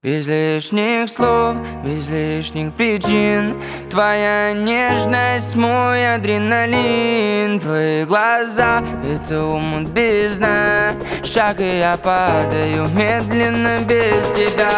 Без лишних слов, без лишних причин. Твоя нежность, мой адреналин. Твои глаза — это омут без дна. Шаг, и я падаю медленно без тебя.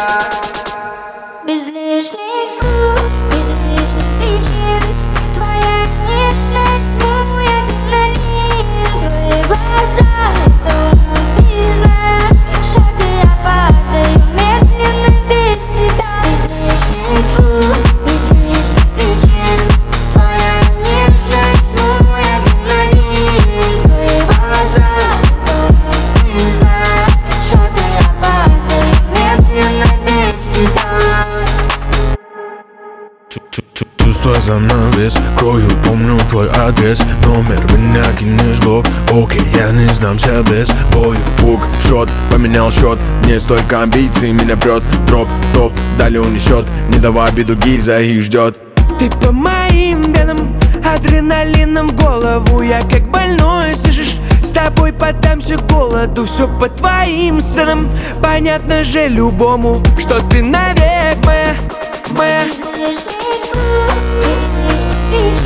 Без лишних слов, без лишних причин. Твоя нежность, мой адреналин. Твои глаза — это омут без дна. Шаг, и я падаю медленно без тебя. Без лишних слов, без лишних причин. Твоя нежность, мой адреналин. Твои глаза — это омут без дна. Шаг, и я падаю медленно без тебя. Чувства за мной вес крою, помню твой адрес. Номер, меня кинешь в блок. Окей, я не сдамся без бою. Пук, шот, поменял счет. Не столько амбиций, меня прет. Дроп, топ, дали унесет. Не давай обиду, гильза их ждет. Ты по моим венам, адреналином в голову. Я как больной, слышишь? С тобой поддамся голоду. Все по твоим сценам. Понятно же любому, что ты навек моя. Без лишних слов, без лишних причин.